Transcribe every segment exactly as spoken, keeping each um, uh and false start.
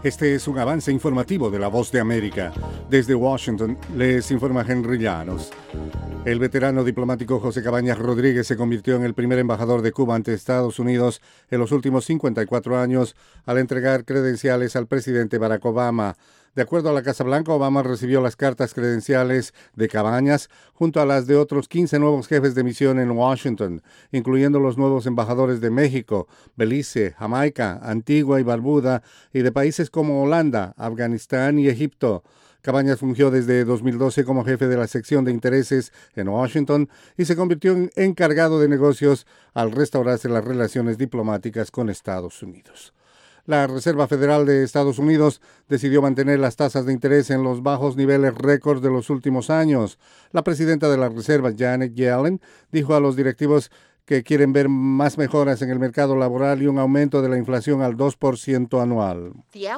Este es un avance informativo de La Voz de América. Desde Washington les informa Henry Llanos. El veterano diplomático José Cabañas Rodríguez se convirtió en el primer embajador de Cuba ante Estados Unidos en los últimos cincuenta y cuatro años al entregar credenciales al presidente Barack Obama. De acuerdo a la Casa Blanca, Obama recibió las cartas credenciales de Cabañas junto a las de otros quince nuevos jefes de misión en Washington, incluyendo los nuevos embajadores de México, Belice, Jamaica, Antigua y Barbuda, y de países como Holanda, Afganistán y Egipto. Cabañas fungió desde dos mil doce como jefe de la sección de intereses en Washington y se convirtió en encargado de negocios al restaurarse las relaciones diplomáticas con Estados Unidos. La Reserva Federal de Estados Unidos decidió mantener las tasas de interés en los bajos niveles récord de los últimos años. La presidenta de la Reserva, Janet Yellen, dijo a los directivos que quieren ver más mejoras en el mercado laboral y un aumento de la inflación al dos por ciento anual.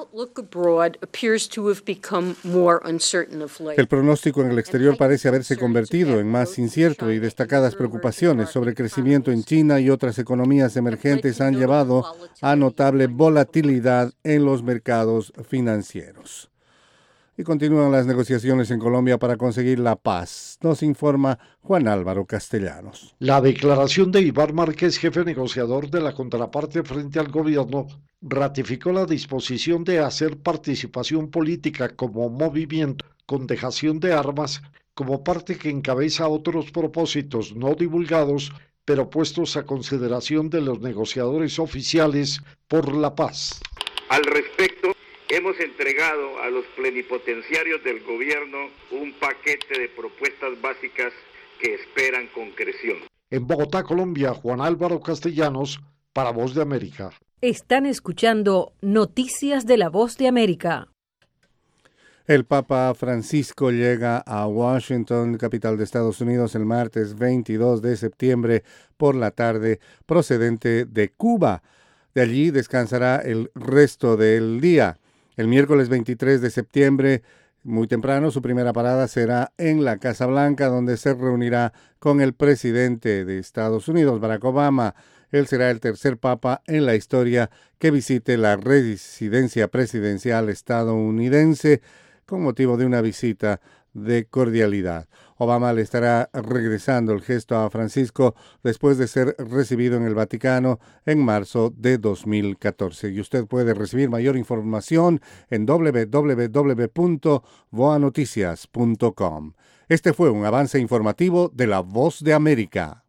El pronóstico en el exterior parece haberse convertido en más incierto y destacadas preocupaciones sobre crecimiento en China y otras economías emergentes han llevado a notable volatilidad en los mercados financieros. Y continúan las negociaciones en Colombia para conseguir la paz, nos informa Juan Álvaro Castellanos. La declaración de Iván Márquez, jefe negociador de la contraparte frente al gobierno, ratificó la disposición de hacer participación política como movimiento con dejación de armas como parte que encabeza otros propósitos no divulgados, pero puestos a consideración de los negociadores oficiales por la paz. Al respecto, hemos entregado a los plenipotenciarios del gobierno un paquete de propuestas básicas que esperan concreción. En Bogotá, Colombia, Juan Álvaro Castellanos, para Voz de América. Están escuchando Noticias de la Voz de América. El Papa Francisco llega a Washington, capital de Estados Unidos, el martes veintidós de septiembre por la tarde, procedente de Cuba. De allí descansará el resto del día. El miércoles veintitrés de septiembre, muy temprano, su primera parada será en la Casa Blanca, donde se reunirá con el presidente de Estados Unidos, Barack Obama. Él será el tercer papa en la historia que visite la residencia presidencial estadounidense con motivo de una visita de cordialidad. Obama le estará regresando el gesto a Francisco después de ser recibido en el Vaticano en marzo de dos mil catorce. Y usted puede recibir mayor información en doble u doble u doble u punto voa noticias punto com. Este fue un avance informativo de La Voz de América.